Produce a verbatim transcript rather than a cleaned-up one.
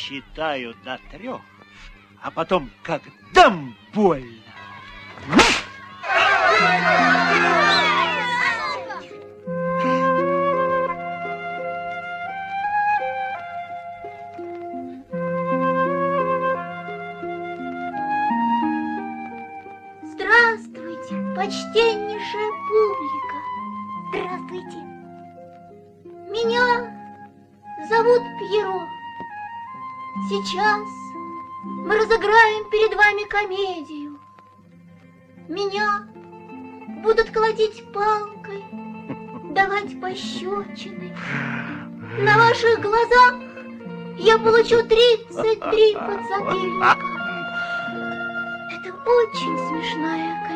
досчитаю до трех, а потом как дам больно. Здравствуйте, почтеннейшая публика. Здравствуйте. Меня зовут Пьеро. Сейчас мы разыграем перед вами комедию. Меня будут колотить палкой, давать пощечины. На ваших глазах я получу тридцать три подзатыльника. Это очень смешная